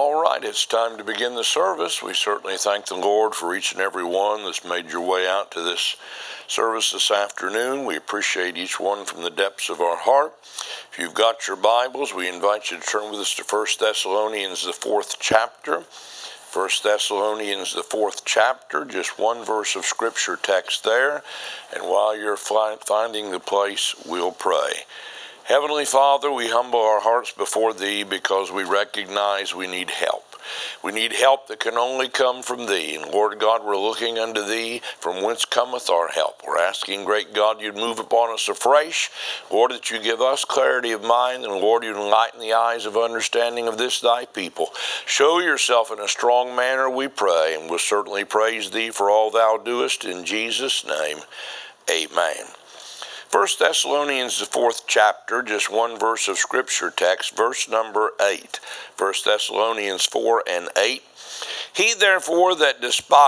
All right, it's time to begin the service. We certainly thank the Lord for each and every one that's made your way out to this service this afternoon. We appreciate each one from the depths of our heart. If you've got your Bibles, we invite you to turn with us to 1 Thessalonians, the 4th chapter. 1 Thessalonians, the 4th chapter, just one verse of scripture text there. And while you're finding the place, we'll pray. Heavenly Father, we humble our hearts before Thee because we recognize we need help. We need help that can only come from Thee. And Lord God, we're looking unto Thee from whence cometh our help. We're asking, great God, You'd move upon us afresh. Lord, that You give us clarity of mind. And Lord, You'd enlighten the eyes of understanding of this Thy people. Show Yourself in a strong manner, we pray. And we'll certainly praise Thee for all Thou doest. In Jesus' name, amen. 1 Thessalonians, the 4th chapter, just one verse of scripture text, verse number 8. 1 Thessalonians 4 and 8. He therefore that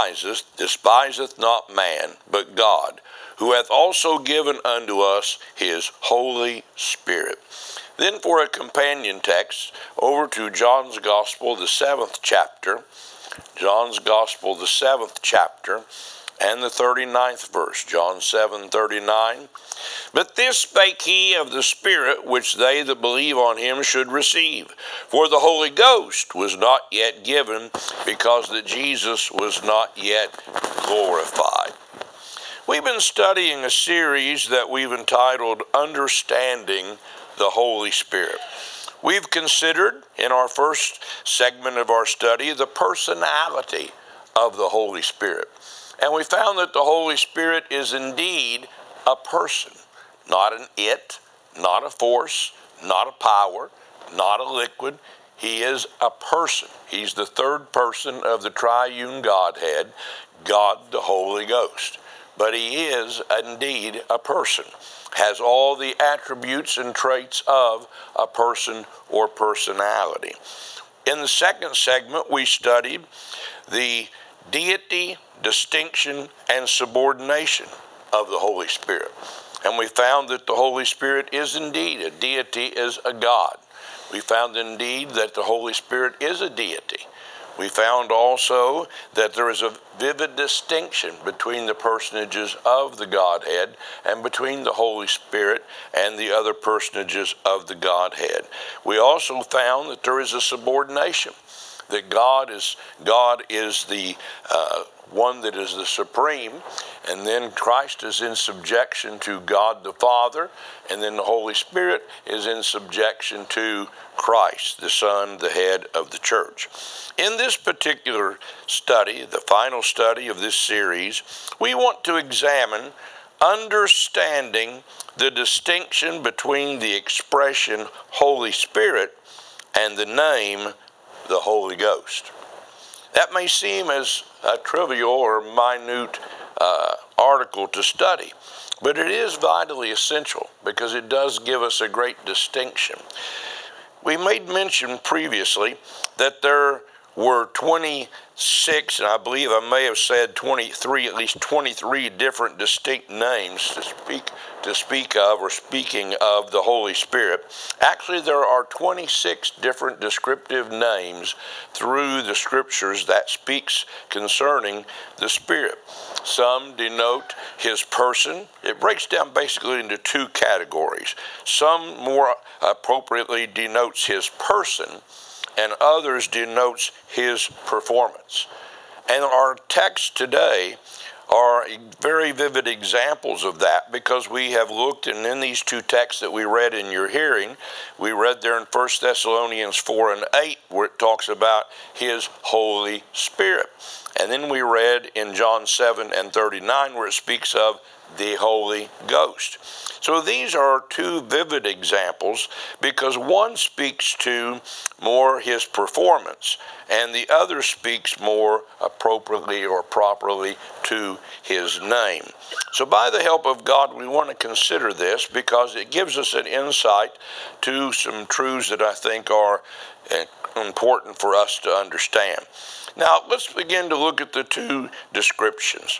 despiseth not man, but God, who hath also given unto us His Holy Spirit. Then for a companion text, over to John's Gospel, the 7th chapter. John's Gospel, the 7th chapter. And the 39th verse, John 7:39. But this spake he of the Spirit, which they that believe on Him should receive. For the Holy Ghost was not yet given, because that Jesus was not yet glorified. We've been studying a series that we've entitled Understanding the Holy Spirit. We've considered, in our first segment of our study, the personality of the Holy Spirit. And we found that the Holy Spirit is indeed a person, not an it, not a force, not a power, not a liquid. He is a person. He's the third person of the triune Godhead, God the Holy Ghost. But He is indeed a person, has all the attributes and traits of a person or personality. In the second segment, we studied the deity, distinction, and subordination of the Holy Spirit. And we found that the Holy Spirit is indeed a deity, is a God. We found indeed that the Holy Spirit is a deity. We found also that there is a vivid distinction between the personages of the Godhead and between the Holy Spirit and the other personages of the Godhead. We also found that there is a subordination, that God is the one that is the supreme, and then Christ is in subjection to God the Father, and then the Holy Spirit is in subjection to Christ, the Son, the head of the church. In this particular study, the final study of this series, we want to examine understanding the distinction between the expression Holy Spirit and the name the Holy Ghost. That may seem as a trivial or minute article to study, but it is vitally essential because it does give us a great distinction. We made mention previously that there were 26, and I believe I may have said 23, at least 23 different distinct names to speak of, or speaking of the Holy Spirit. Actually, there are 26 different descriptive names through the scriptures that speaks concerning the Spirit. Some denote His person. It breaks down basically into two categories. Some more appropriately denotes His person, and others denotes His performance. And our texts today are very vivid examples of that, because we have looked, and in these two texts that we read in your hearing, we read there in 1 Thessalonians 4 and 8, where it talks about His Holy Spirit. And then we read in John 7 and 39, where it speaks of the Holy Ghost. So these are two vivid examples, because one speaks to more His performance, and the other speaks more appropriately or properly to His name. So by the help of God, we want to consider this, because it gives us an insight to some truths that I think are important for us to understand. Now, let's begin to look at the two descriptions.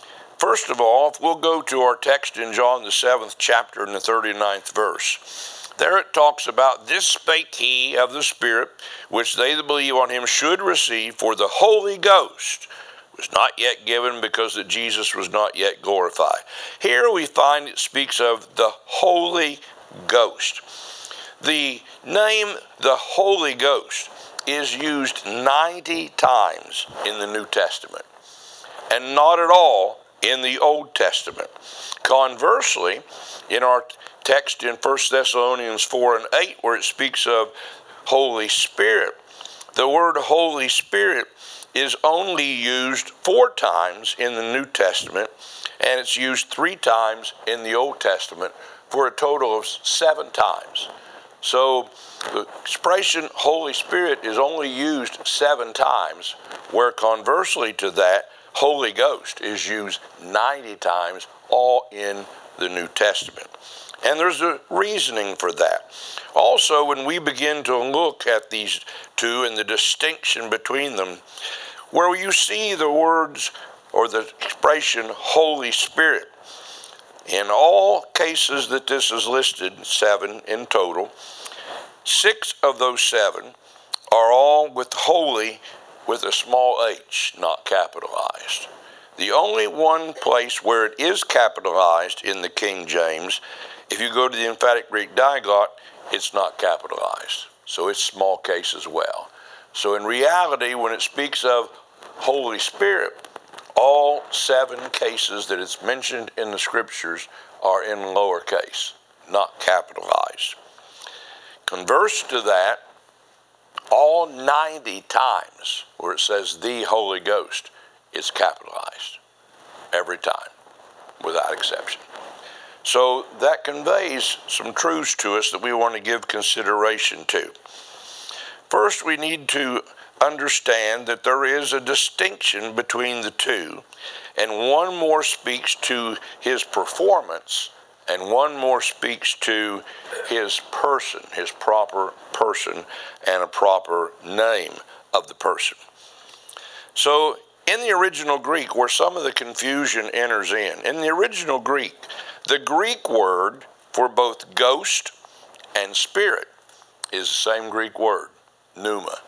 First of all, we'll go to our text in John the 7th chapter and the 39th verse. There it talks about, this spake he of the Spirit, which they that believe on him should receive, for the Holy Ghost was not yet given, because that Jesus was not yet glorified. Here we find it speaks of the Holy Ghost. The name the Holy Ghost is used 90 times in the New Testament, and not at all in the Old Testament. Conversely, in our text in 1 Thessalonians 4 and 8, where it speaks of Holy Spirit, the word Holy Spirit is only used 4 times in the New Testament, and it's used 3 times in the Old Testament, for a total of 7 times. So the expression Holy Spirit is only used 7 times, where conversely to that, Holy Ghost is used 90 times, all in the New Testament. And there's a reasoning for that. Also, when we begin to look at these two and the distinction between them, where you see the words or the expression Holy Spirit, in all cases that this is listed, 7 in total, 6 of those 7 are all with holy with a small h, not capitalized. The only one place where it is capitalized in the King James, if you go to the emphatic Greek diglott, it's not capitalized. So it's small case as well. So in reality, when it speaks of Holy Spirit, all 7 cases that it's mentioned in the Scriptures are in lowercase, not capitalized. Converse to that, all 90 times where it says the Holy Ghost, it's capitalized every time, without exception. So that conveys some truths to us that we want to give consideration to. First, we need to understand that there is a distinction between the two, and one more speaks to his performance, and one more speaks to his person, his proper person, and a proper name of the person. So in the original Greek, where some of the confusion enters in the original Greek, the Greek word for both ghost and spirit is the same Greek word, pneuma,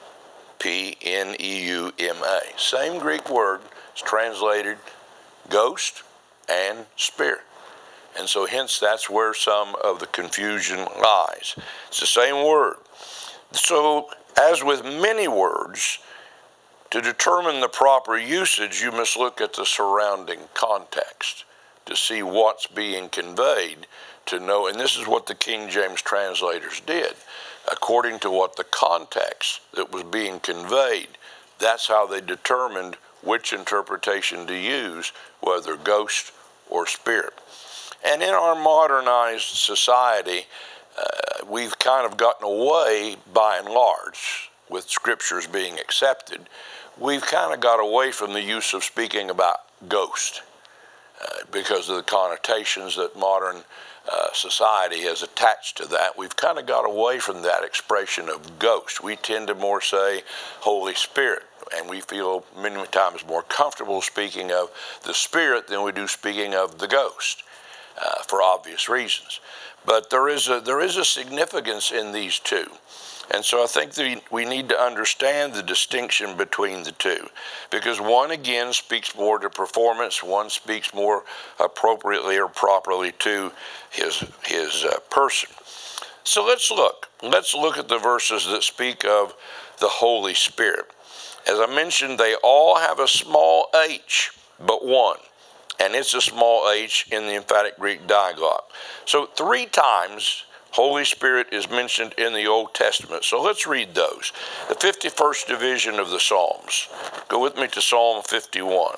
P-N-E-U-M-A. Same Greek word is translated ghost and spirit. And so hence that's where some of the confusion lies. It's the same word. So as with many words, to determine the proper usage, you must look at the surrounding context to see what's being conveyed, to know, and this is what the King James translators did. According to what the context that was being conveyed, that's how they determined which interpretation to use, whether ghost or spirit. And in our modernized society, we've kind of gotten away, by and large, with scriptures being accepted, we've kind of got away from the use of speaking about ghost because of the connotations that modern society has attached to that. We've kind of got away from that expression of ghost. We tend to more say Holy Spirit, and we feel many times more comfortable speaking of the Spirit than we do speaking of the ghost, for obvious reasons. But there is a significance in these two. And so I think that we need to understand the distinction between the two, because one again speaks more to performance, one speaks more appropriately or properly to his person. So let's look at the verses that speak of the Holy Spirit. As I mentioned, they all have a small h, but one, and it's a small h in the emphatic Greek diglott. So 3 times Holy Spirit is mentioned in the Old Testament. So let's read those. The 51st division of the Psalms. Go with me to Psalm 51.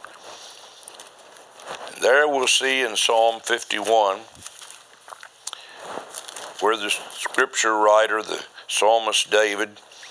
And there we'll see in Psalm 51 where the scripture writer, the psalmist David,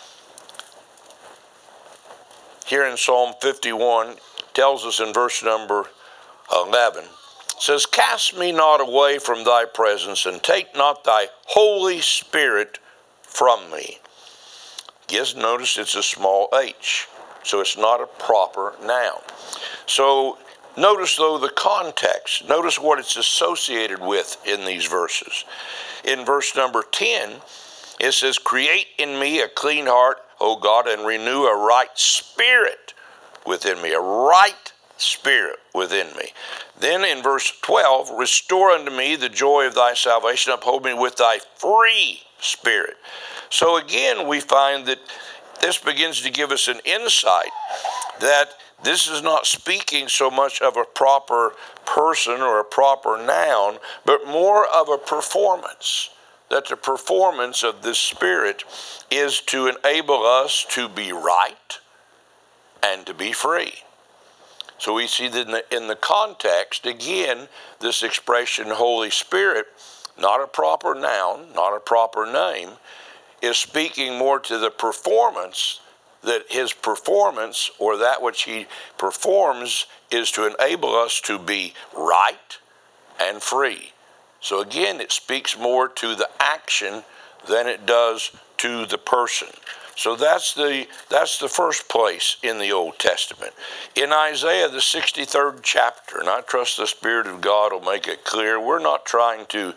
here in Psalm 51, tells us in verse number 11, says, "Cast me not away from thy presence, and take not thy Holy Spirit from me." Yes, notice it's a small h, so it's not a proper noun. So Notice, though, the context. Notice what it's associated with in these verses. In verse number 10, it says, create in me a clean heart, O God, and renew a right spirit within me. A right spirit within me. Then in verse 12, restore unto me the joy of thy salvation, uphold me with thy free spirit. So again, we find that this begins to give us an insight that this is not speaking so much of a proper person or a proper noun, but more of a performance. That the performance of this Spirit is to enable us to be right and to be free. So we see that in the context, again, this expression Holy Spirit, not a proper noun, not a proper name, is speaking more to the performance, that his performance, or that which he performs, is to enable us to be right and free. So again, it speaks more to the action than it does to the person. So that's the first place in the Old Testament. In Isaiah, the 63rd chapter, and I trust the Spirit of God will make it clear, we're not trying to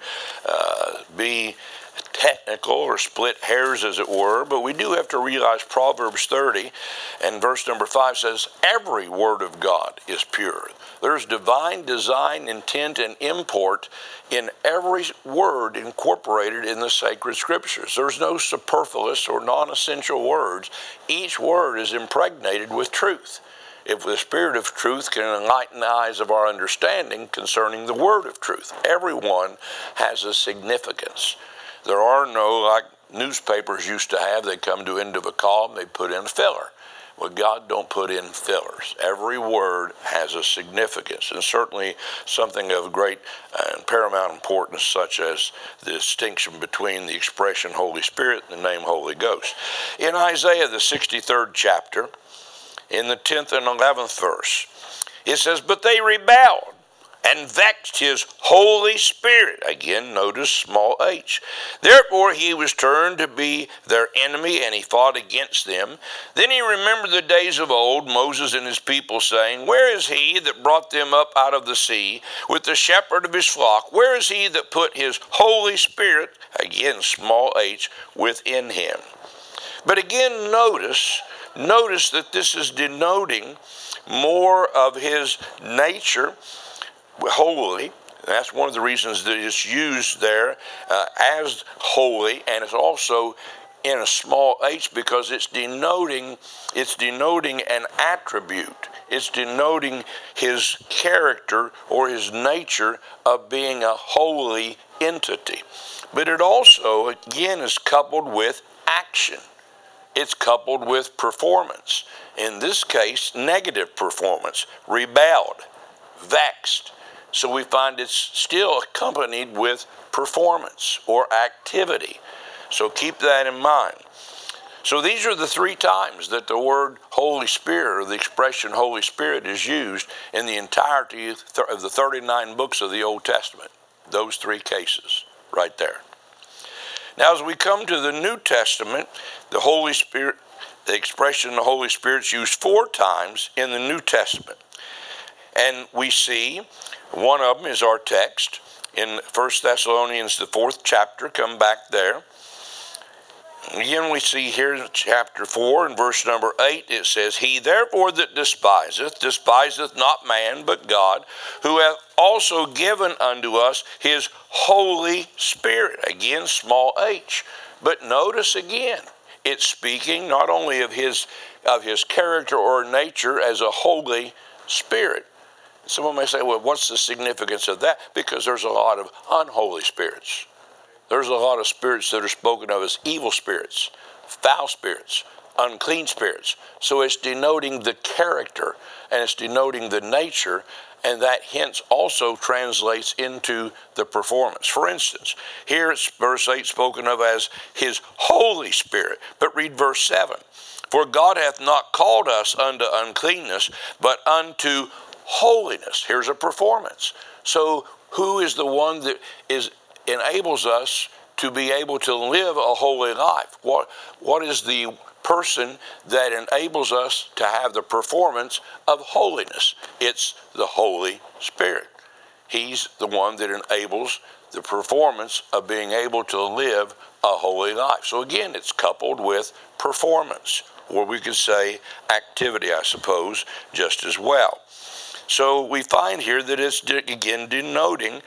be technical or split hairs, as it were, but we do have to realize Proverbs 30 and verse number 5 says, every word of God is pure. There's divine design, intent, and import in every word incorporated in the sacred scriptures. There's no superfluous or non-essential words. Each word is impregnated with truth. If the Spirit of truth can enlighten the eyes of our understanding concerning the word of truth, every one has a significance. There are no, like newspapers used to have, they come to the end of a column, they put in a filler. Well, God don't put in fillers. Every word has a significance, and certainly something of great and paramount importance, such as the distinction between the expression Holy Spirit and the name Holy Ghost. In Isaiah, the 63rd chapter, in the 10th and 11th verse, it says, but they rebelled and vexed his Holy Spirit. Again, notice small h. Therefore he was turned to be their enemy, and he fought against them. Then he remembered the days of old, Moses and his people, saying, where is he that brought them up out of the sea with the shepherd of his flock? Where is he that put his Holy Spirit, again small h, within him? But again, notice that this is denoting more of his nature, holy. That's one of the reasons that it's used there as holy, and it's also in a small h because it's denoting an attribute. It's denoting his character or his nature of being a holy entity. But it also, again, is coupled with action. It's coupled with performance. In this case, negative performance, rebelled, vexed. So we find it's still accompanied with performance or activity. So keep that in mind. So these are the three times that the word Holy Spirit, or the expression Holy Spirit, is used in the entirety of the 39 books of the Old Testament. Those three cases right there. Now as we come to the New Testament, the Holy Spirit, the expression the Holy Spirit is used 4 times in the New Testament. And we see one of them is our text in 1 Thessalonians, the 4th chapter. Come back there. Again, we see here in chapter 4 and verse number 8, it says, he therefore that despiseth not man, but God, who hath also given unto us his Holy Spirit. Again, small h. But notice again, it's speaking not only of his character or nature as a Holy Spirit. Someone may say, well, what's the significance of that? Because there's a lot of unholy spirits. There's a lot of spirits that are spoken of as evil spirits, foul spirits, unclean spirits. So it's denoting the character, and it's denoting the nature, and that hence also translates into the performance. For instance, here it's verse 8 spoken of as his Holy Spirit. But read verse 7. For God hath not called us unto uncleanness, but unto holiness. Here's a performance. So who is the one that enables us to be able to live a holy life? What is the person that enables us to have the performance of holiness. It's the Holy Spirit. He's the one that enables the performance of being able to live a holy life. So again, it's coupled with performance, or we could say activity, I suppose, just as well. So we find here that it's, again, denoting,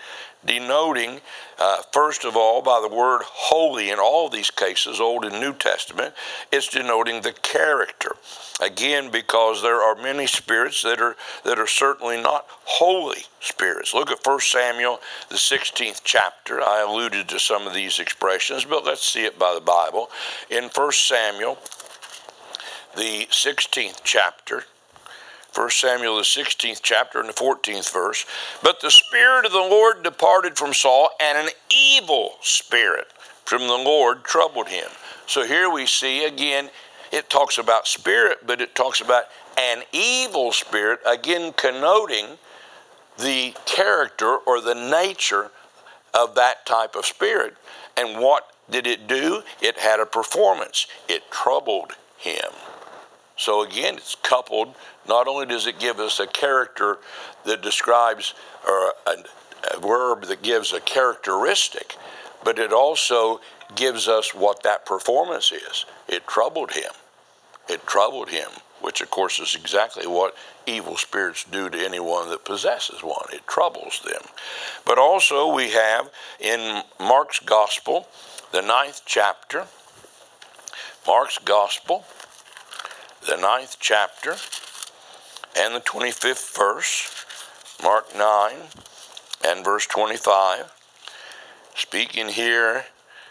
first of all, by the word holy in all these cases, Old and New Testament, it's denoting the character. Again, because there are many spirits that are certainly not holy spirits. Look at 1 Samuel, the 16th chapter. I alluded to some of these expressions, but let's see it by the Bible. In 1 Samuel, the 16th chapter, 1 Samuel, the 16th chapter, and the 14th verse. But the Spirit of the Lord departed from Saul, and an evil spirit from the Lord troubled him. So here we see, again, it talks about spirit, but it talks about an evil spirit, again connoting the character or the nature of that type of spirit. And what did it do? It had a performance. It troubled him. So again, it's coupled. Not only does it give us a character that describes, or a verb that gives a characteristic, but it also gives us what that performance is. It troubled him. It troubled him, which of course is exactly what evil spirits do to anyone that possesses one. It troubles them. But also we have in Mark's Gospel, the 9th chapter, Mark's Gospel, the 9th chapter, and the 25th verse, Mark 9 and verse 25, speaking here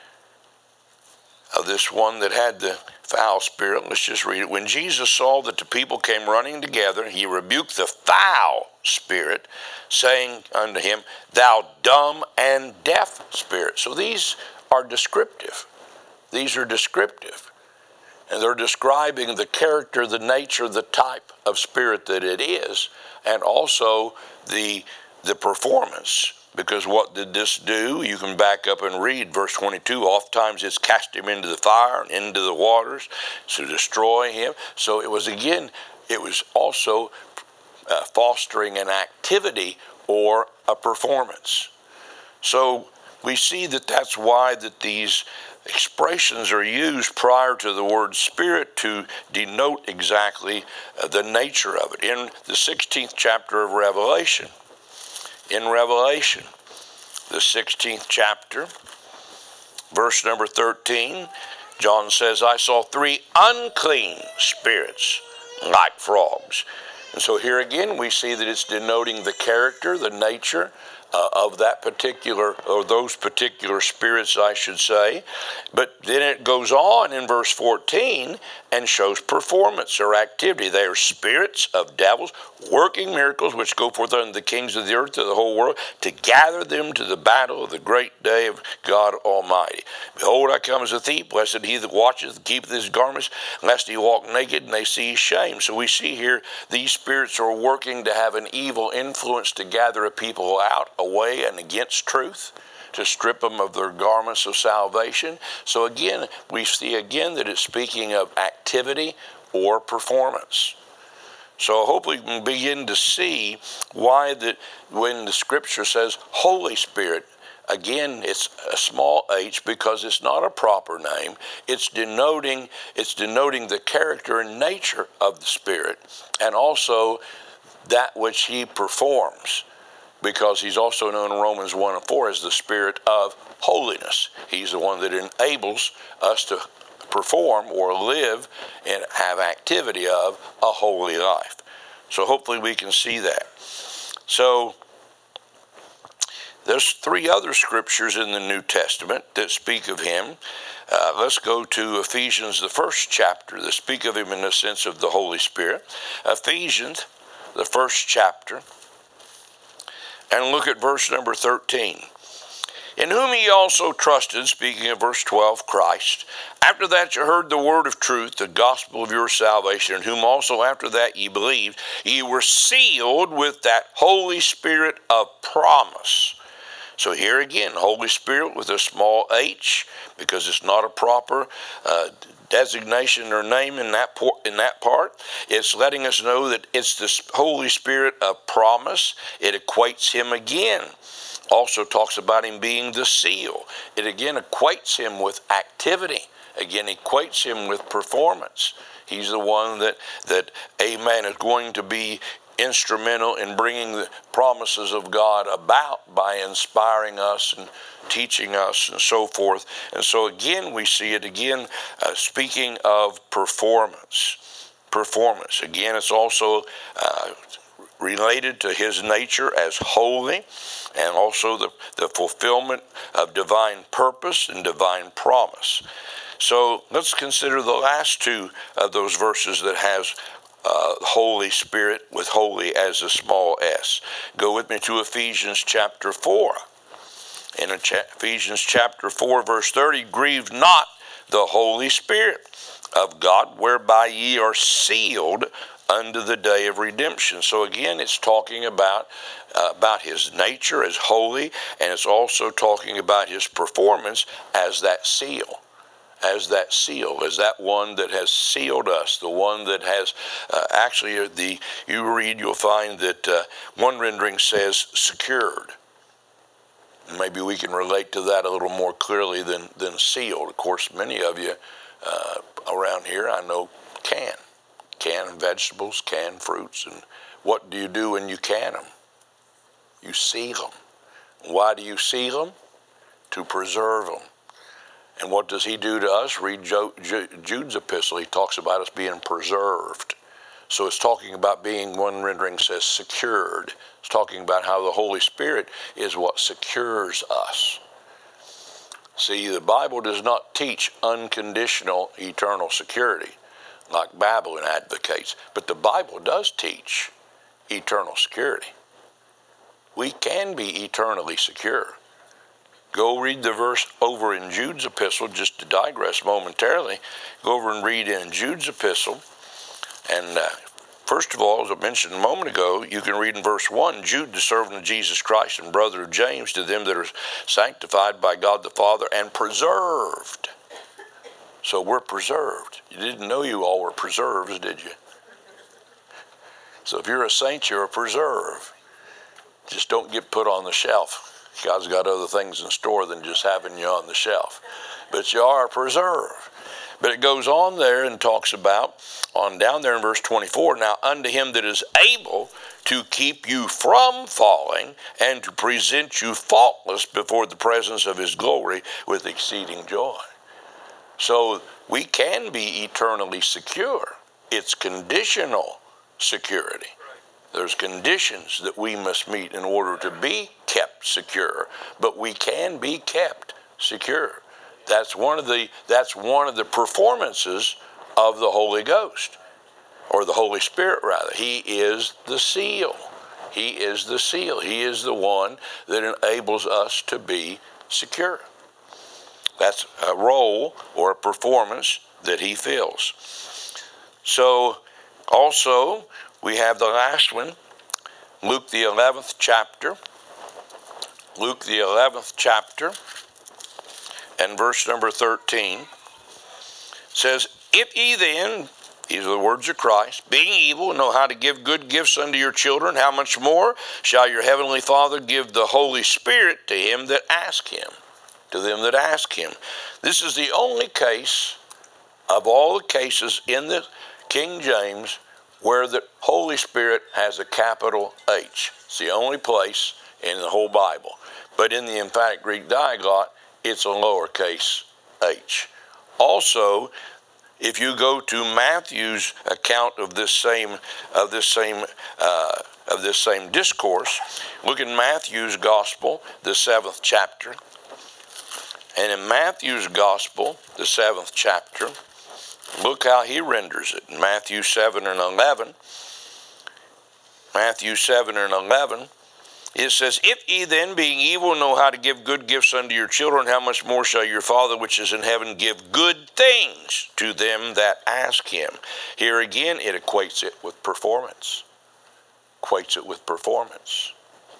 of this one that had the foul spirit. Let's just read it. When Jesus saw that the people came running together, he rebuked the foul spirit, saying unto him, Thou dumb and deaf spirit. So these are descriptive. These are descriptive. And they're describing the character, the nature, the type of spirit that it is, and also the performance. Because what did this do? You can back up and read verse 22. Oftentimes it's cast him into the fire and into the waters to destroy him. So it was, again, it was also fostering an activity or a performance. So we see that that's why that these expressions are used prior to the word spirit to denote exactly the nature of it. In the 16th chapter of Revelation, the 16th chapter, verse number 13, John says, I saw 3 unclean spirits like frogs. And so here again we see that it's denoting the character, the nature of that particular, or those particular spirits, I should say. But then it goes on in verse 14 and shows performance or activity. They are spirits of devils, working miracles, which go forth unto the kings of the earth, to the whole world, to gather them to the battle of the great day of God Almighty. Behold, I come as a thief. Blessed he that watcheth and keepeth his garments, lest he walk naked and they see his shame. So we see here these spirits are working to have an evil influence to gather a people out, away and against truth, to strip them of their garments of salvation. So again, we see again that it's speaking of activity or performance. So I hope we can begin to see why that when the scripture says Holy Spirit, again, it's a small h because it's not a proper name. It's denoting the character and nature of the Spirit, and also that which he performs, because he's also known in Romans 1 and 4 as the Spirit of holiness. He's the one that enables us to perform or live and have activity of a holy life. So hopefully we can see that. So there's 3 other scriptures in the New Testament that speak of him. Let's go to Ephesians, the 1st chapter, that speak of him in the sense of the Holy Spirit. Ephesians, the 1st chapter, and look at verse number 13. In whom ye also trusted, speaking of verse 12, Christ. After that you heard the word of truth, the gospel of your salvation, in whom also after that ye believed, ye were sealed with that Holy Spirit of promise. So here again, Holy Spirit with a small h, because it's not a proper designation or name in that part. It's letting us know that it's the Holy Spirit of promise. It equates him again. Also talks about him being the seal. It again equates him with activity. Again, equates him with performance. He's the one that amen, is going to be instrumental in bringing the promises of God about by inspiring us and teaching us and so forth. And so again, we see it again speaking of performance. Performance. Again, it's also related to his nature as holy, and also the fulfillment of divine purpose and divine promise. So let's consider the last two of those verses that has Holy Spirit with holy as a small s. Go with me to Ephesians chapter 4. In Ephesians chapter 4, verse 30, grieve not the Holy Spirit of God, whereby ye are sealed unto the day of redemption. So again, it's talking about his nature as holy, and it's also talking about his performance as that seal. As that seal, as that one that has sealed us, the one that has you'll find that one rendering says secured. Maybe we can relate to that a little more clearly than sealed. Of course, many of you around here I know can vegetables, can fruits, and what do you do when you can them? You seal them. Why do you seal them? To preserve them. And what does he do to us? Read Jude's epistle. He talks about us being preserved. So it's talking about being, one rendering says, secured. It's talking about how the Holy Spirit is what secures us. See, the Bible does not teach unconditional eternal security like Babylon advocates, but the Bible does teach eternal security. We can be eternally secure. Go read the verse over in Jude's epistle, just to digress momentarily. Go over and read in Jude's epistle. And first of all, as I mentioned a moment ago, you can read in verse 1, Jude, the servant of Jesus Christ and brother of James, to them that are sanctified by God the Father and preserved. So we're preserved. You didn't know you all were preserves, did you? So if you're a saint, you're a preserve. Just don't get put on the shelf. God's got other things in store than just having you on the shelf. But you are preserved. But it goes on there and talks about, on down there in verse 24, now unto him that is able to keep you from falling and to present you faultless before the presence of his glory with exceeding joy. So we can be eternally secure. It's conditional security. There's conditions that we must meet in order to be kept secure, but we can be kept secure. That's one of the performances of the Holy Ghost, or the Holy Spirit rather. He is the seal. He is the seal. He is the one that enables us to be secure. That's a role or a performance that he fills. So also, we have the last one, Luke the 11th chapter. Luke the 11th chapter and verse number 13 says, if ye then, these are the words of Christ, being evil, know how to give good gifts unto your children, how much more shall your heavenly Father give the Holy Spirit to him that ask him, to them that ask him. This is the only case of all the cases in the King James where the Holy Spirit has a capital H. It's the only place in the whole Bible. But in the emphatic Greek diaglott, it's a lowercase h. Also, if you go to Matthew's account of this same discourse, look in Matthew's Gospel, the 7th chapter. And in Matthew's Gospel, the 7th chapter, look how he renders it. In Matthew 7 and 11, it says, if ye then, being evil, know how to give good gifts unto your children, how much more shall your Father which is in heaven give good things to them that ask him? Here again, it equates it with performance.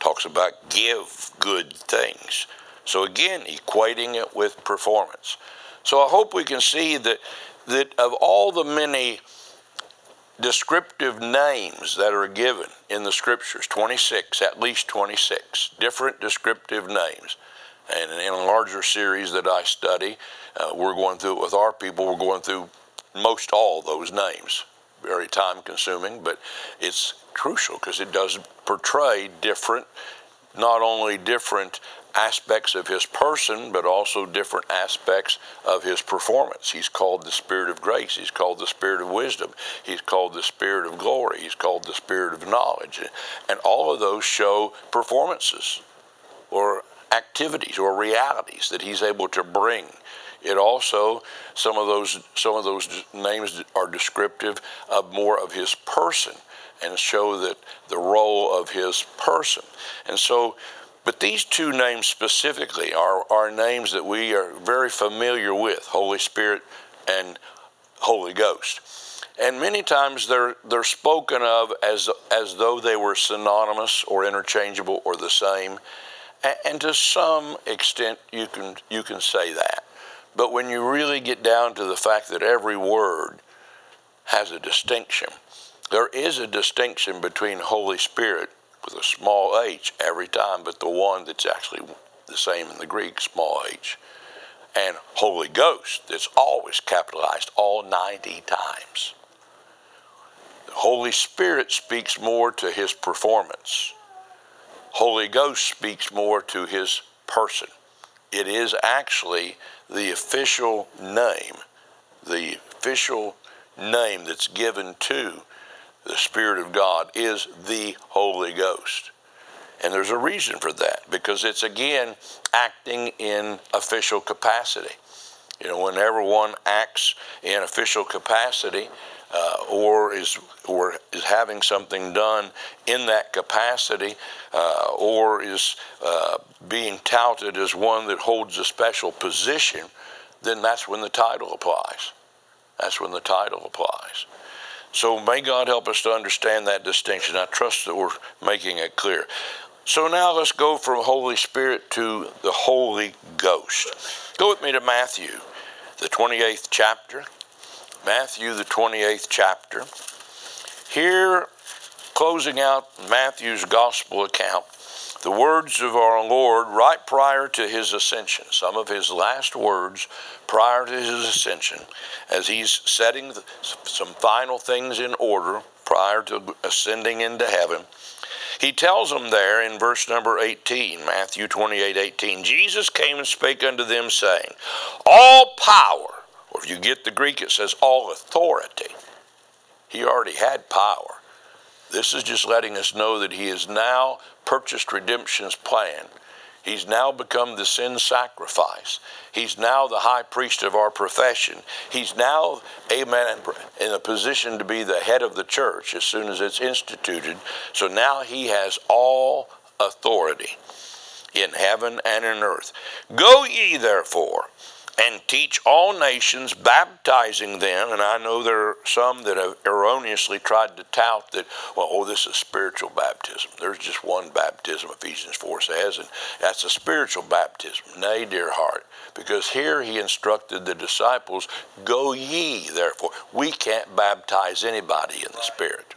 talks about give good things. So again, equating it with performance. So I hope we can see that of all the many descriptive names that are given in the scriptures, 26, at least 26 different descriptive names. And in a larger series that I study, we're going through it with our people. We're going through most all those names. Very time consuming, but it's crucial because it does portray different, not only different aspects of his person, but also different aspects of his performance. He's called the Spirit of grace. He's called the Spirit of wisdom. He's called the Spirit of glory. He's called the Spirit of knowledge. And all of those show performances or activities or realities that he's able to bring. It also, some of those names are descriptive of more of his person and show that the role of his person. And so, but these two names specifically are names that we are very familiar with, Holy Spirit and Holy Ghost. And many times they're spoken of as though they were synonymous or interchangeable or the same. And to some extent you can say that. But when you really get down to the fact that every word has a distinction, there is a distinction between Holy Spirit with a small h every time, but the one that's actually the same in the Greek, small h, and Holy Ghost that's always capitalized all 90 times. The Holy Spirit speaks more to his performance. Holy Ghost speaks more to his person. It is actually the official name that's given to the Spirit of God is the Holy Ghost. And there's a reason for that, because it's again acting in official capacity. You know, whenever one acts in official capacity, or is having something done in that capacity, or is being touted as one that holds a special position, then that's when the title applies. That's when the title applies. So may God help us to understand that distinction. I trust that we're making it clear. So now let's go from Holy Spirit to the Holy Ghost. Go with me to Matthew, the 28th chapter. Matthew, the 28th chapter. Here, closing out Matthew's gospel account, the words of our Lord right prior to his ascension, some of his last words prior to his ascension, as he's setting some final things in order prior to ascending into heaven. He tells them there in verse number 18, Matthew 28:18, Jesus came and spake unto them, saying, all power, or if you get the Greek, it says all authority. He already had power. This is just letting us know that he has now purchased redemption's plan. He's now become the sin sacrifice. He's now the high priest of our profession. He's now, amen, in a position to be the head of the church as soon as it's instituted. So now he has all authority in heaven and in earth. Go ye therefore and teach all nations, baptizing them. And I know there are some that have erroneously tried to tout that, well, this is spiritual baptism. There's just one baptism, Ephesians 4 says, and that's a spiritual baptism. Nay, dear heart, because here he instructed the disciples, go ye therefore. We can't baptize anybody in the Spirit.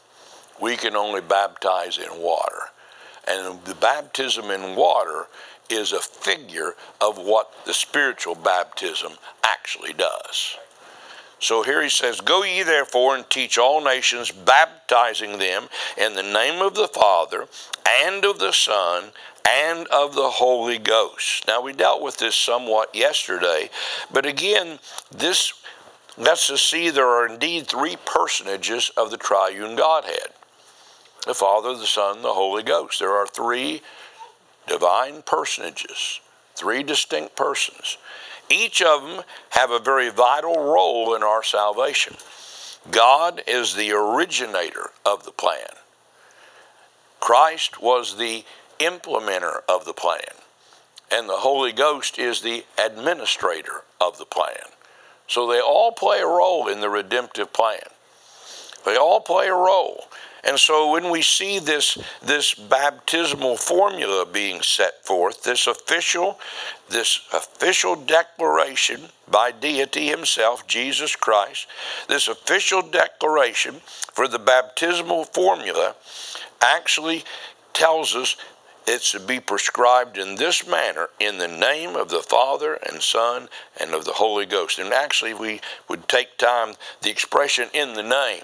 We can only baptize in water. And the baptism in water is a figure of what the spiritual baptism actually does. So here he says, go ye therefore and teach all nations, baptizing them in the name of the Father and of the Son and of the Holy Ghost. Now we dealt with this somewhat yesterday, but again, this lets us see there are indeed three personages of the triune Godhead. The Father, the Son, the Holy Ghost. There are three divine personages, three distinct persons. Each of them have a very vital role in our salvation. God is the originator of the plan. Christ was the implementer of the plan. And the Holy Ghost is the administrator of the plan. So they all play a role in the redemptive plan. They all play a role. And so when we see this baptismal formula being set forth, this official declaration by deity himself, Jesus Christ, this official declaration for the baptismal formula actually tells us it's to be prescribed in this manner, in the name of the Father and Son and of the Holy Ghost. And actually, we would take time, the expression in the name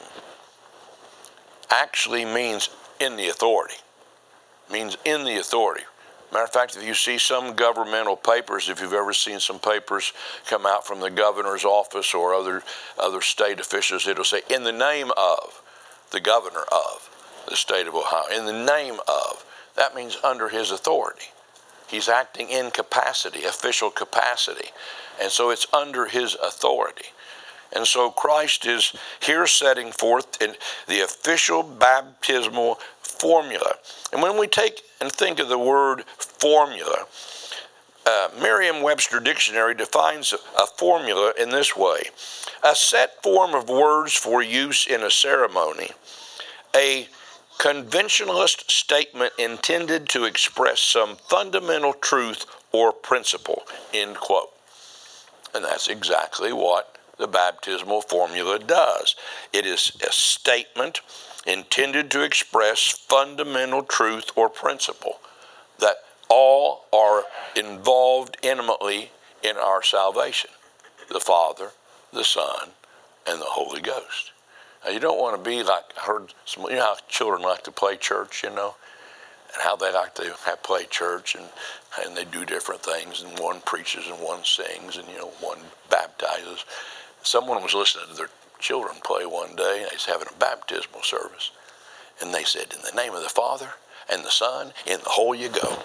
actually means in the authority. Means in the authority. Matter of fact, if you see some governmental papers, if you've ever seen some papers come out from the governor's office or other state officials, it'll say, in the name of the governor of the state of Ohio. In the name of. That means under his authority. He's acting in capacity, official capacity. And so it's under his authority. And so Christ is here setting forth in the official baptismal formula. And when we take and think of the word formula, Merriam-Webster Dictionary defines a formula in this way: a set form of words for use in a ceremony, a conventionalist statement intended to express some fundamental truth or principle, end quote. And that's exactly what the baptismal formula does. It is a statement intended to express fundamental truth or principle that all are involved intimately in our salvation: the Father, the Son, and the Holy Ghost. Now, you don't want to be like, I heard some, you know how children like to play church, and how they like to play church, and they do different things, and one preaches and one sings, and one baptizes. Someone was listening to their children play one day, and they was having a baptismal service, and they said, in the name of the Father and the Son, in the Holy Go.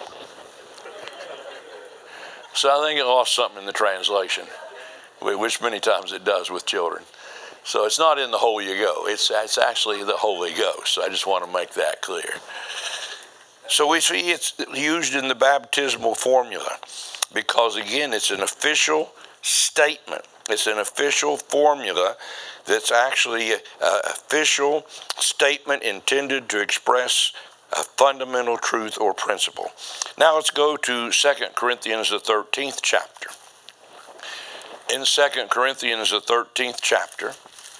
So I think it lost something in the translation, which many times it does with children. So it's not in the Holy Go. It's actually the Holy Ghost. I just want to make that clear. So we see it's used in the baptismal formula because, again, it's an official statement. It's an official formula that's actually an official statement intended to express a fundamental truth or principle. Now let's go to 2 Corinthians, the 13th chapter. In 2 Corinthians, the 13th chapter,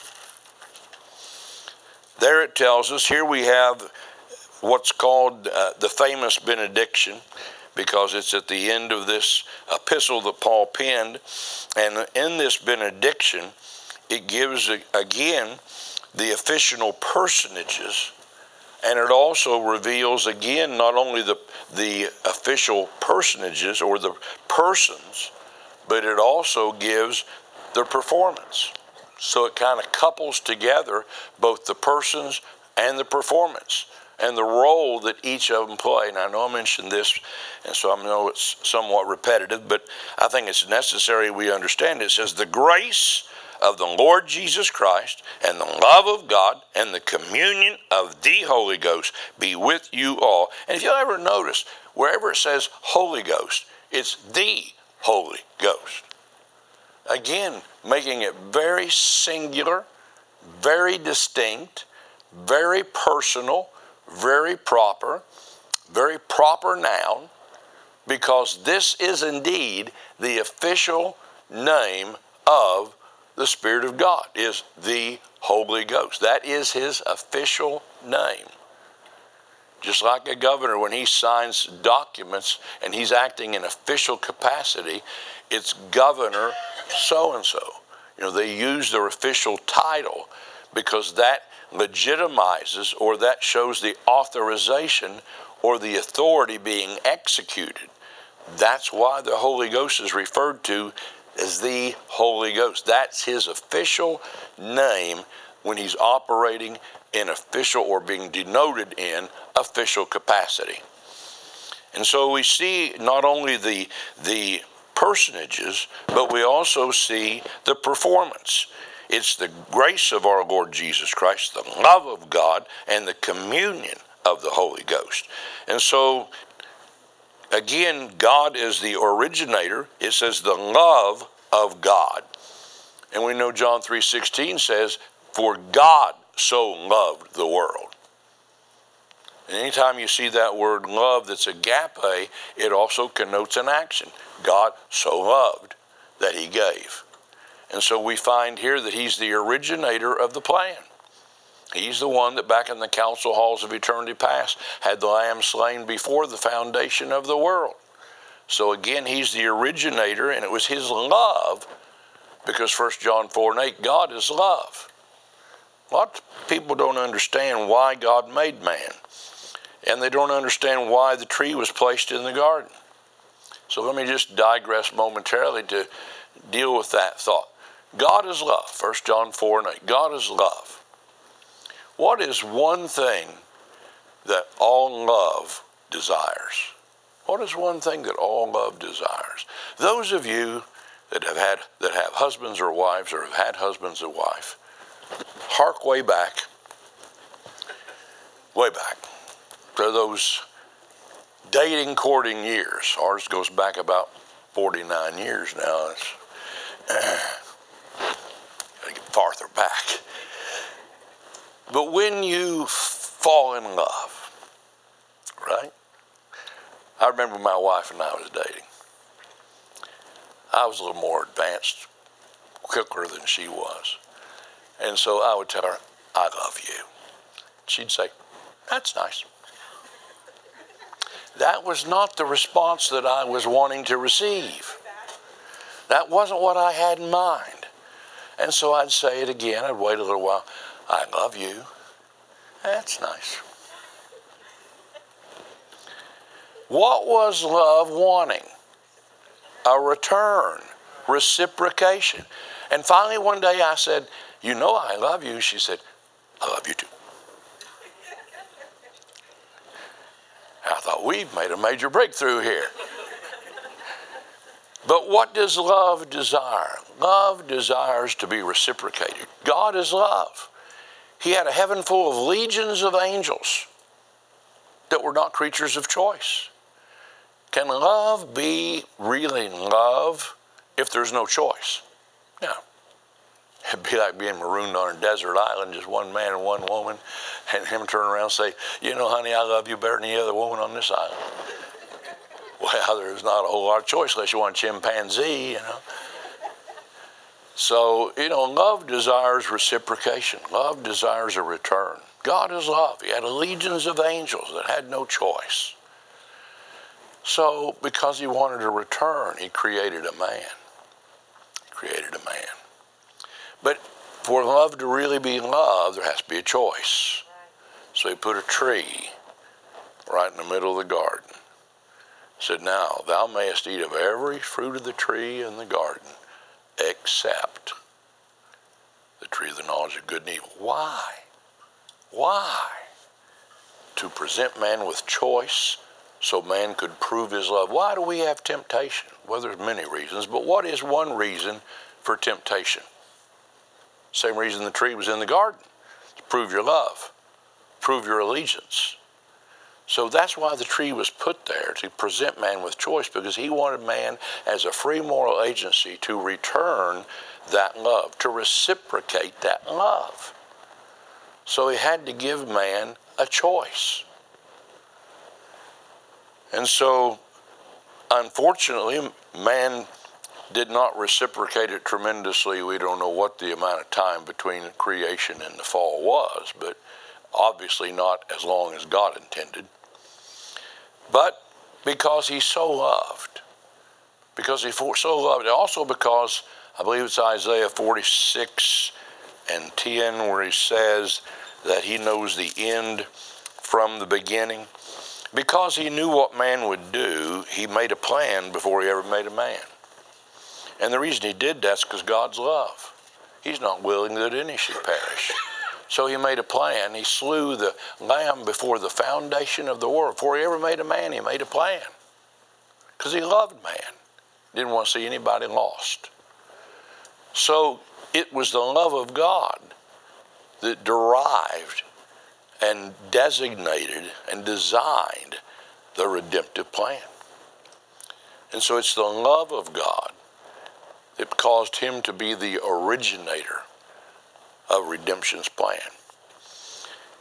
there it tells us, here we have what's called the famous benediction, because it's at the end of this epistle that Paul penned. And in this benediction, it gives, again, the official personages, and it also reveals, again, not only the official personages or the persons, but it also gives their performance. So it kind of couples together both the persons and the performance and the role that each of them play. And I know I mentioned this, and so I know it's somewhat repetitive, but I think it's necessary we understand it. It says, the grace of the Lord Jesus Christ and the love of God and the communion of the Holy Ghost be with you all. And if you'll ever notice, wherever it says Holy Ghost, it's the Holy Ghost. Again, making it very singular, very distinct, very personal, very proper noun, because this is indeed the official name of the Spirit of God, is the Holy Ghost. That is his official name. Just like a governor, when he signs documents and he's acting in official capacity, it's Governor so-and-so. They use their official title because that legitimizes, or that shows the authorization or the authority being executed. That's why the Holy Ghost is referred to as the Holy Ghost. That's his official name when he's operating in official or being denoted in official capacity. And so we see not only the personages, but we also see the performance. It's the grace of our Lord Jesus Christ, the love of God, and the communion of the Holy Ghost. And so, again, God is the originator. It says the love of God. And we know John 3:16 says, for God so loved the world. And anytime you see that word love that's agape, it also connotes an action. God so loved that he gave. And so we find here that he's the originator of the plan. He's the one that back in the council halls of eternity past had the lamb slain before the foundation of the world. So again, he's the originator, and it was his love, because 1 John 4:8, God is love. A lot of people don't understand why God made man, and they don't understand why the tree was placed in the garden. So let me just digress momentarily to deal with that thought. God is love, 1 John 4:8. God is love. What is one thing that all love desires? What is one thing that all love desires? Those of you that have husbands or wives, or have had husbands and wife, hark way back to those dating, courting years. Ours goes back about 49 years now. It's gotta get farther back. But when you fall in love, right? I remember my wife and I was dating. I was a little more advanced, quicker than she was. And so I would tell her, I love you. She'd say, that's nice. That was not the response that I was wanting to receive. That wasn't what I had in mind. And so I'd say it again. I'd wait a little while. I love you. That's nice. What was love wanting? A return, reciprocation. And finally one day I said, you know I love you. She said, I love you too. I thought, we've made a major breakthrough here. But what does love desire? Love desires to be reciprocated. God is love. He had a heaven full of legions of angels that were not creatures of choice. Can love be really love if there's no choice? No. It'd be like being marooned on a desert island, just one man and one woman, and him turn around and say, you know, honey, I love you better than any other woman on this island. Well, there's not a whole lot of choice unless you want a chimpanzee, you know. So, you know, love desires reciprocation. Love desires a return. God is love. He had legions of angels that had no choice. So, because he wanted a return, he created a man. But for love to really be love, there has to be a choice. So he put a tree right in the middle of the garden. Said, now, thou mayest eat of every fruit of the tree in the garden, except the tree of the knowledge of good and evil. Why? Why? To present man with choice so man could prove his love. Why do we have temptation? Well, there's many reasons, but what is one reason for temptation? Same reason the tree was in the garden, to prove your love, prove your allegiance. So that's why the tree was put there, to present man with choice, because he wanted man as a free moral agency to return that love, to reciprocate that love. So he had to give man a choice. And so, unfortunately, man did not reciprocate it tremendously. We don't know what the amount of time between creation and the fall was, but obviously not as long as God intended. But because he so loved, also because I believe it's Isaiah 46 and 10 where he says that he knows the end from the beginning. Because he knew what man would do, he made a plan before he ever made a man. And the reason he did that is because God's love. He's not willing that any should perish. So he made a plan. He slew the lamb before the foundation of the world. Before he ever made a man, he made a plan. Because he loved man. Didn't want to see anybody lost. So it was the love of God that derived and designated and designed the redemptive plan. And so it's the love of God that caused him to be the originator of redemption's plan.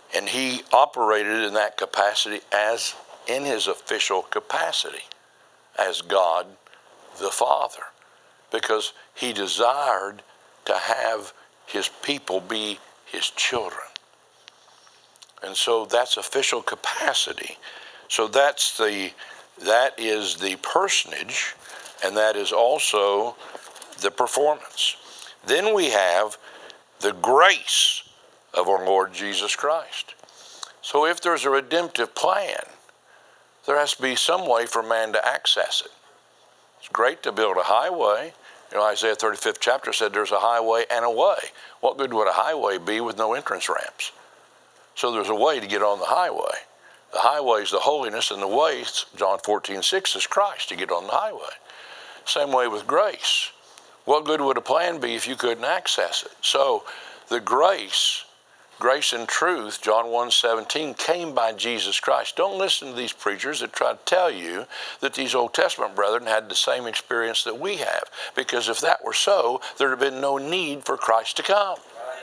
And he operated in that capacity as in his official capacity as God the Father, because he desired to have his people be his children. And so that's official capacity. So that is the personage, and that is also the performance. Then we have the grace of our Lord Jesus Christ. So if there's a redemptive plan, there has to be some way for man to access it. It's great to build a highway. Isaiah 35th chapter said there's a highway and a way. What good would a highway be with no entrance ramps? So there's a way to get on the highway. The highway is the holiness, and the way, John 14:6, is Christ to get on the highway. Same way with grace. What good would a plan be if you couldn't access it? So the grace and truth, John 1:17, came by Jesus Christ. Don't listen to these preachers that try to tell you that these Old Testament brethren had the same experience that we have. Because if that were so, there would have been no need for Christ to come.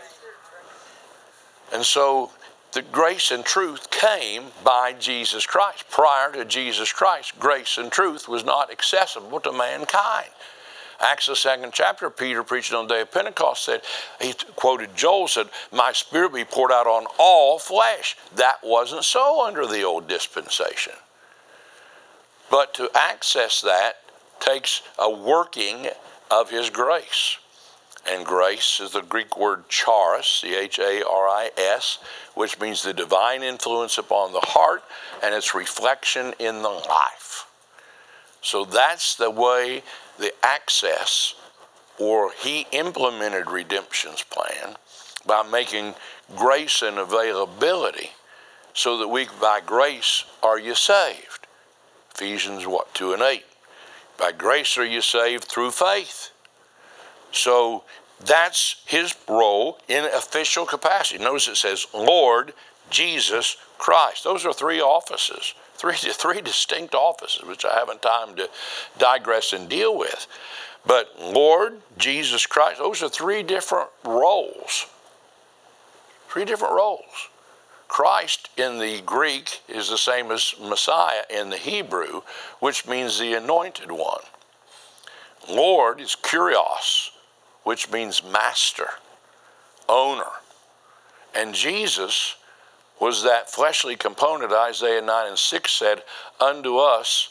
And so the grace and truth came by Jesus Christ. Prior to Jesus Christ, grace and truth was not accessible to mankind. Acts the 2nd chapter, Peter preaching on the day of Pentecost said, he quoted Joel, said, "My spirit be poured out on all flesh." That wasn't so under the old dispensation. But to access that takes a working of his grace. And grace is the Greek word charis, C-H-A-R-I-S, which means the divine influence upon the heart and its reflection in the life. So that's the way the access, or he implemented redemption's plan by making grace and availability so that we, by grace, are you saved. Ephesians 2:8. By grace are you saved through faith. So that's his role in official capacity. Notice it says Lord Jesus Christ. Those are three offices, three distinct offices, which I haven't time to digress and deal with. But Lord Jesus Christ, those are three different roles. Three different roles. Christ in the Greek is the same as Messiah in the Hebrew, which means the anointed one. Lord is kurios, which means master, owner. And Jesus was that fleshly component. Isaiah 9:6 said, unto us,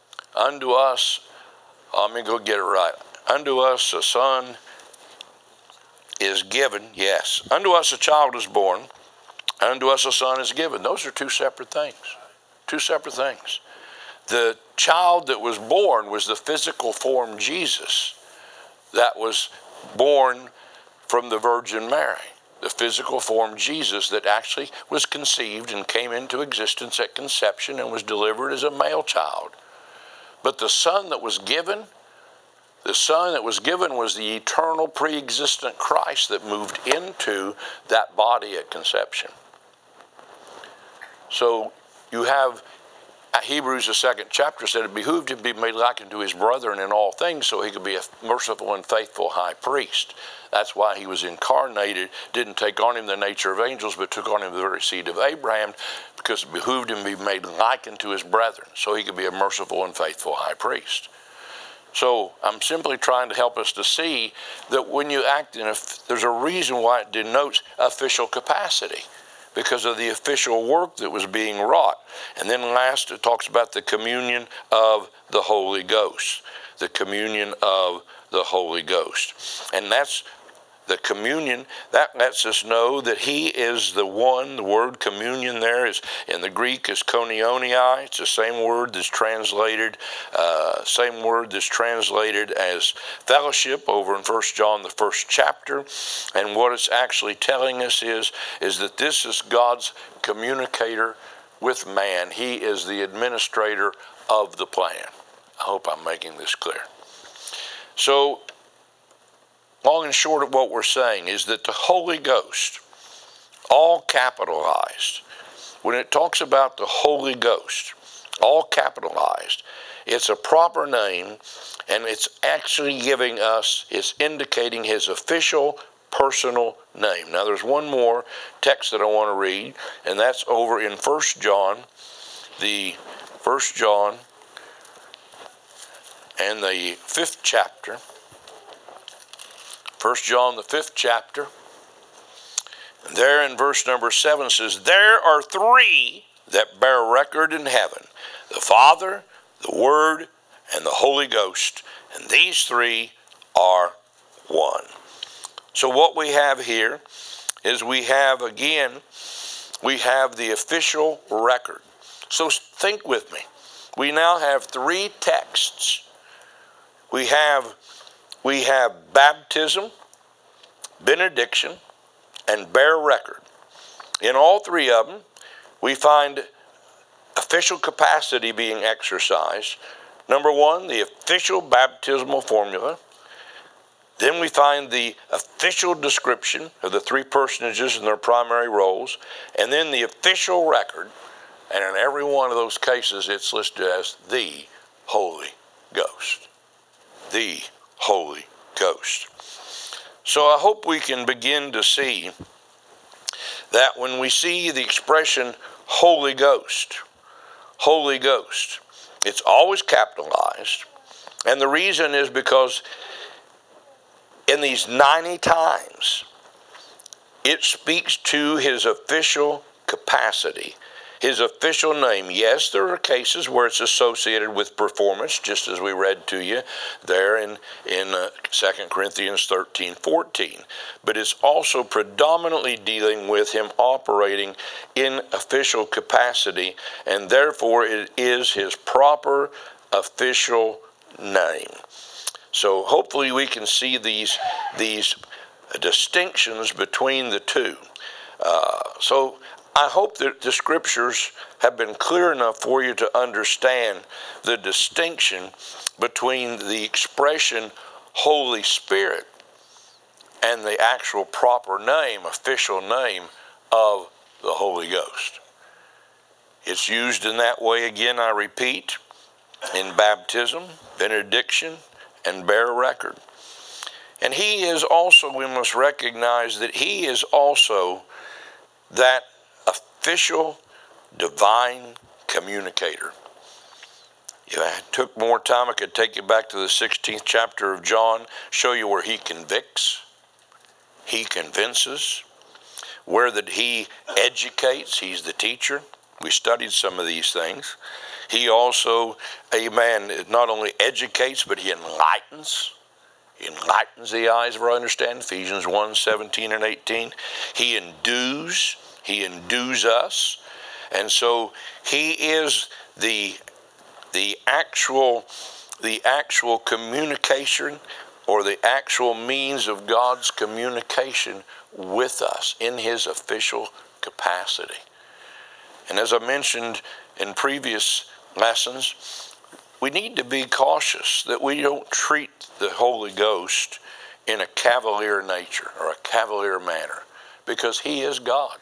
let me go get it right. Unto us a son is given, yes. Unto us a child is born, unto us a son is given. Those are two separate things. Two separate things. The child that was born was the physical form Jesus that was born from the Virgin Mary. The physical form Jesus that actually was conceived and came into existence at conception and was delivered as a male child. But the son that was given, was the eternal pre-existent Christ that moved into that body at conception. So you have Hebrews the 2nd chapter said it behooved him to be made like unto his brethren in all things so he could be a merciful and faithful high priest. That's why he was incarnated, didn't take on him the nature of angels, but took on him the very seed of Abraham, because it behooved him to be made like unto his brethren so he could be a merciful and faithful high priest. So I'm simply trying to help us to see that when you act there's a reason why it denotes official capacity, because of the official work that was being wrought. And then last, it talks about the communion of the Holy Ghost. The communion of the Holy Ghost. And that's the communion, that lets us know that he is the one. The word communion there is in the Greek is koinoniai. It's the same word that's translated as fellowship over in 1 John, the 1st chapter. And what it's actually telling us is that this is God's communicator with man. He is the administrator of the plan. I hope I'm making this clear. So, long and short of what we're saying is that the Holy Ghost, all capitalized, when it talks about the Holy Ghost, all capitalized, it's a proper name, and it's actually it's indicating his official personal name. Now there's one more text that I want to read, and that's over in 1 John, the 1 John and the 5th chapter. 1 John, the 5th chapter. And there in verse number 7 says, "There are three that bear record in heaven, the Father, the Word, and the Holy Ghost, and these three are one." So what we have here is we have the official record. So think with me. We now have three texts. We have baptism, benediction, and bear record. In all three of them, we find official capacity being exercised. Number one, the official baptismal formula. Then we find the official description of the three personages and their primary roles, and then the official record, and in every one of those cases it's listed as the Holy Ghost. The Holy Ghost. So I hope we can begin to see that when we see the expression Holy Ghost, it's always capitalized, and the reason is because in these 90 times, it speaks to his official capacity, his official name. Yes, there are cases where it's associated with performance, just as we read to you there in 2 Corinthians 13:14. But it's also predominantly dealing with him operating in official capacity, and therefore it is his proper official name. So hopefully we can see these distinctions between the two. So I hope that the scriptures have been clear enough for you to understand the distinction between the expression Holy Spirit and the actual proper name, official name of the Holy Ghost. It's used in that way, again, I repeat, in baptism, benediction, and bear record. And he is also, we must recognize that he is also that official divine communicator. If I took more time, I could take you back to the 16th chapter of John, show you where he convicts, he convinces, where that he educates, he's the teacher. We studied some of these things. He also, not only educates, but he enlightens. He enlightens the eyes of our understanding, Ephesians 1:17 and 18. He endues us. And so he is the actual communication, or the actual means of God's communication with us in his official capacity. And as I mentioned in previous lessons, we need to be cautious that we don't treat the Holy Ghost in a cavalier nature or a cavalier manner, because he is God.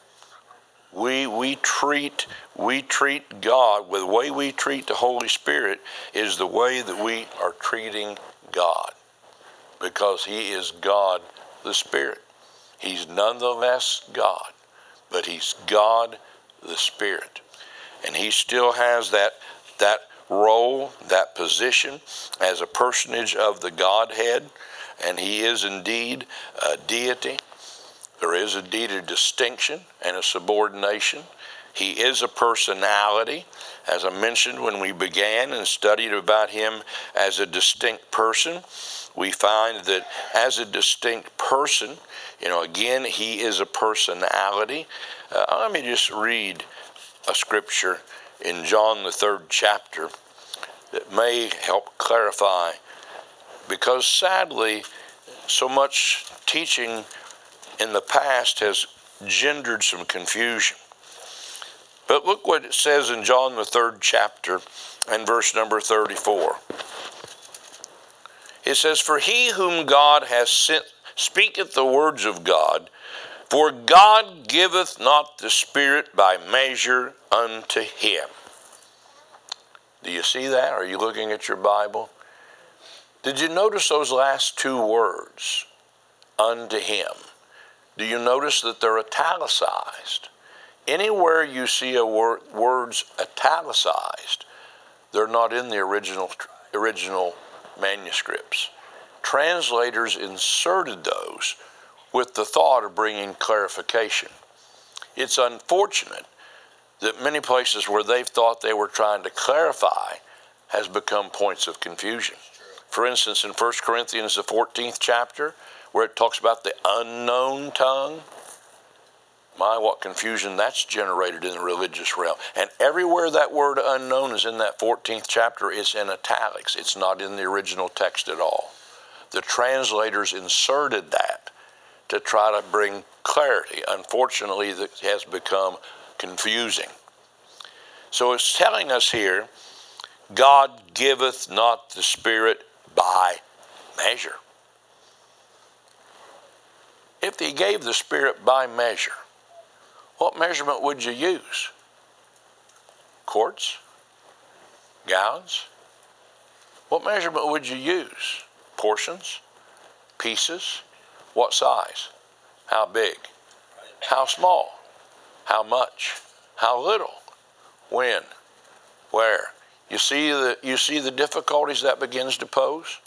We treat God, the way we treat the Holy Spirit is the way that we are treating God, because he is God the Spirit. He's nonetheless God, but he's God the Spirit. And he still has that role, that position as a personage of the Godhead, and he is indeed a deity. There is indeed a distinction and a subordination. He is a personality. As I mentioned when we began and studied about him as a distinct person, we find that as a distinct person, again, he is a personality. Let me just read a scripture in John the 3rd chapter that may help clarify, because sadly, so much teaching in the past has gendered some confusion. But look what it says in John the 3rd chapter and verse number 34. It says, "For he whom God has sent speaketh the words of God, for God giveth not the Spirit by measure unto him." Do you see that? Are you looking at your Bible? Did you notice those last two words? unto him. Do you notice that they're italicized? Anywhere you see words italicized, they're not in the original manuscripts. Translators inserted those with the thought of bringing clarification. It's unfortunate that many places where they've thought they were trying to clarify has become points of confusion. For instance, in 1 Corinthians, the 14th chapter, where it talks about the unknown tongue, my, what confusion that's generated in the religious realm. And everywhere that word unknown is in that 14th chapter, it's in italics. It's not in the original text at all. The translators inserted that to try to bring clarity. Unfortunately, that has become confusing. So it's telling us here, God giveth not the Spirit by measure. If he gave the Spirit by measure, what measurement would you use? Quarts? Gallons? What measurement would you use? Portions? Pieces? What size? How big? How small? How much? How little? When? Where? You see the difficulties that begins to pose?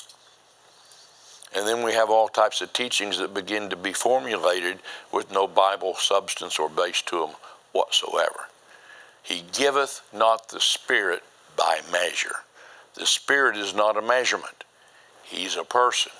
And then we have all types of teachings that begin to be formulated with no Bible substance or base to them whatsoever. He giveth not the Spirit by measure. The Spirit is not a measurement. He's a person.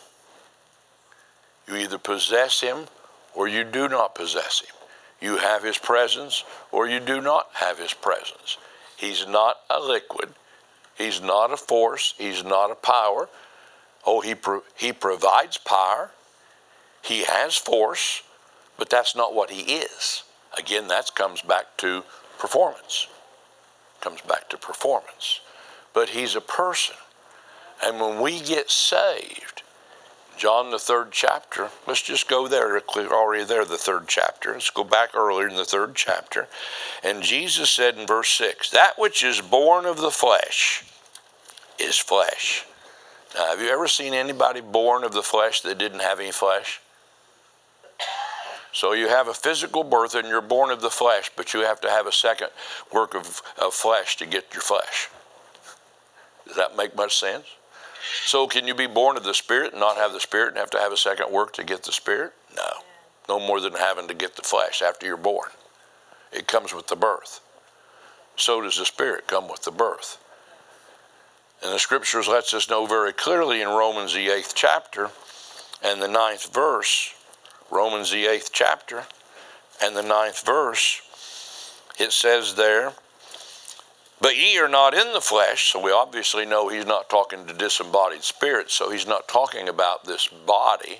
You either possess him or you do not possess him. You have his presence or you do not have his presence. He's not a liquid. He's not a force. He's not a power. Oh, he provides power. He has force, but that's not what he is. Again, that comes back to performance. Comes back to performance. But he's a person. And when we get saved, John, the 3rd chapter, let's just go there. We're already there, the 3rd chapter. Let's go back earlier in the 3rd chapter. And Jesus said in verse 6, that which is born of the flesh is flesh. Now, have you ever seen anybody born of the flesh that didn't have any flesh? So you have a physical birth and you're born of the flesh, but you have to have a second work of flesh to get your flesh. Does that make much sense? So can you be born of the Spirit and not have the Spirit and have to have a second work to get the Spirit? No. No more than having to get the flesh after you're born. It comes with the birth. So does the Spirit come with the birth. And the Scriptures lets us know very clearly in Romans the 8th chapter and the 9th verse, Romans the 8th chapter and the 9th verse, it says there, but ye are not in the flesh, so we obviously know he's not talking to disembodied spirits, so he's not talking about this body.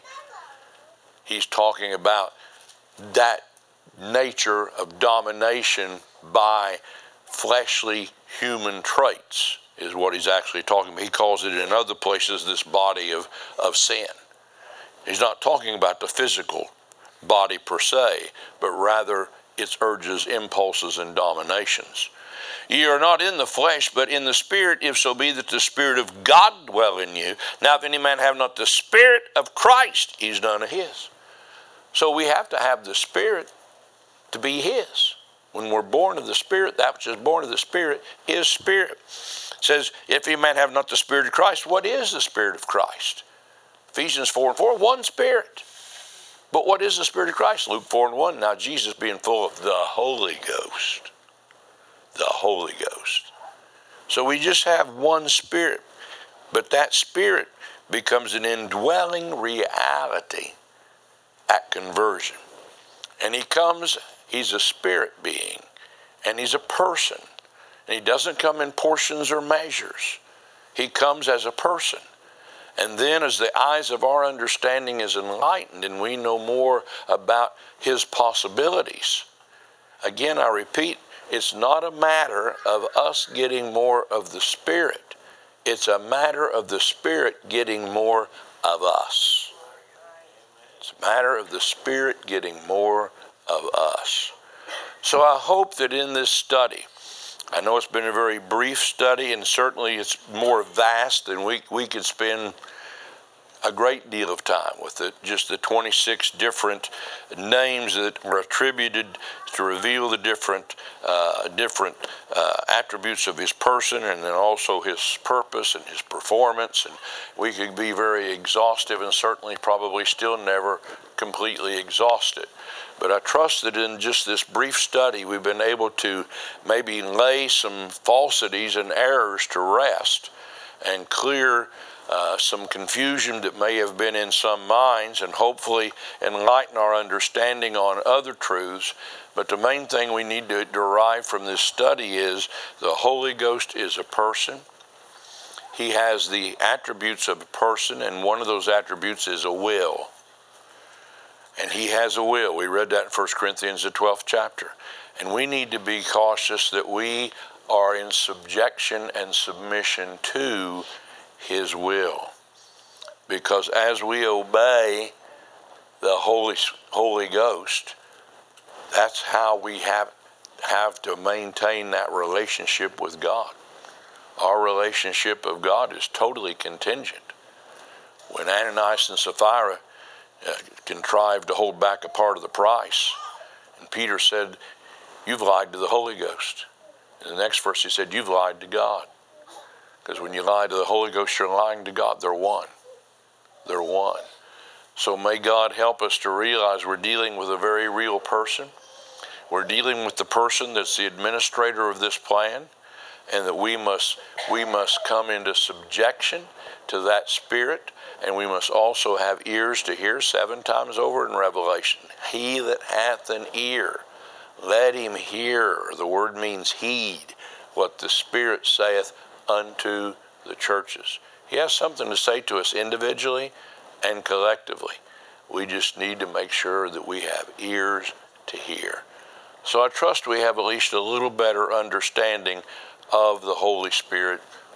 He's talking about that nature of domination by fleshly human traits is what he's actually talking about. He calls it in other places this body of sin. He's not talking about the physical body per se, but rather its urges, impulses, and dominations. Ye are not in the flesh, but in the Spirit, if so be that the Spirit of God dwell in you. Now, if any man have not the Spirit of Christ, he's none of his. So we have to have the Spirit to be his. When we're born of the Spirit, that which is born of the Spirit is Spirit. It says, if any man have not the Spirit of Christ, what is the Spirit of Christ? Ephesians 4:4, one Spirit. But what is the Spirit of Christ? Luke 4:1, now Jesus being full of the Holy Ghost. The Holy Ghost. So we just have one Spirit, but that Spirit becomes an indwelling reality at conversion. And he's a spirit being, and he's a person. And he doesn't come in portions or measures. He comes as a person. And then as the eyes of our understanding is enlightened and we know more about his possibilities, again, I repeat, it's not a matter of us getting more of the Spirit. It's a matter of the Spirit getting more of us. It's a matter of the Spirit getting more of us. So I hope that in this study, I know it's been a very brief study and certainly it's more vast than we could spend a great deal of time with just the 26 different names that were attributed to reveal the different attributes of his person, and then also his purpose and his performance. And we could be very exhaustive and certainly probably still never completely exhaust it. But I trust that in just this brief study, we've been able to maybe lay some falsities and errors to rest and clear some confusion that may have been in some minds, and hopefully enlighten our understanding on other truths. But the main thing we need to derive from this study is the Holy Ghost is a person. He has the attributes of a person, and one of those attributes is a will. And he has a will. We read that in 1 Corinthians, the 12th chapter. And we need to be cautious that we are in subjection and submission to his will. Because as we obey the Holy Ghost, that's how we have to maintain that relationship with God. Our relationship of God is totally contingent. When Ananias and Sapphira contrived to hold back a part of the price, and Peter said, "You've lied to the Holy Ghost." In the next verse he said, "You've lied to God." Because when you lie to the Holy Ghost, you're lying to God. They're one. They're one. So may God help us to realize we're dealing with a very real person. We're dealing with the person that's the administrator of this plan, and that we must come into subjection to that spirit, and we must also have ears to hear. 7 times over in Revelation, he that hath an ear, let him hear. The word means heed what the Spirit saith unto the churches. He has something to say to us individually and collectively. We just need to make sure that we have ears to hear. So I trust we have at least a little better understanding of the Holy Spirit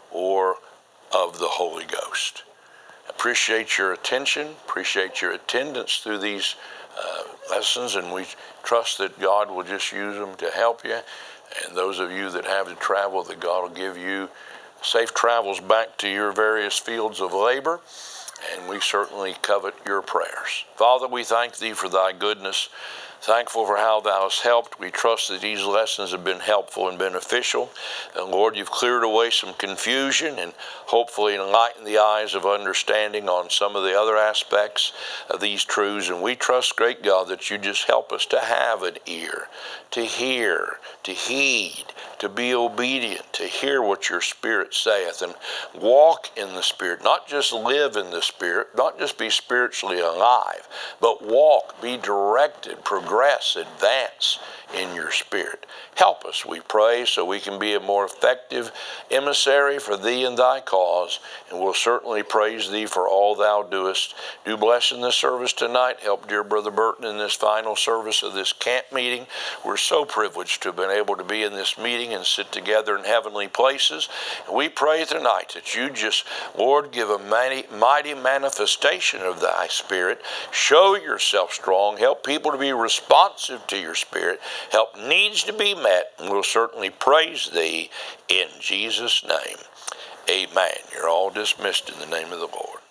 or of the Holy Ghost. Appreciate your attention, appreciate your attendance through these lessons, and we trust that God will just use them to help you. And those of you that have to travel, that God will give you safe travels back to your various fields of labor, and we certainly covet your prayers. Father, we thank thee for thy goodness. Thankful for how thou hast helped. We trust that these lessons have been helpful and beneficial. And Lord, you've cleared away some confusion and hopefully enlightened the eyes of understanding on some of the other aspects of these truths. And we trust, great God, that you just help us to have an ear, to hear, to heed, to be obedient, to hear what your Spirit saith, and walk in the Spirit. Not just live in the Spirit, not just be spiritually alive, but walk, be directed, progress, advance in your Spirit. Help us, we pray, so we can be a more effective emissary for thee and thy cause, and we'll certainly praise thee for all thou doest. Do bless in this service tonight. Help dear Brother Burton in this final service of this camp meeting. We're so privileged to have been able to be in this meeting and sit together in heavenly places. And we pray tonight that you just, Lord, give a mighty manifestation of thy Spirit. Show yourself strong. Help people to be responsive to your Spirit. Help needs to be met, and we'll certainly praise thee in Jesus' name. Amen. You're all dismissed in the name of the Lord.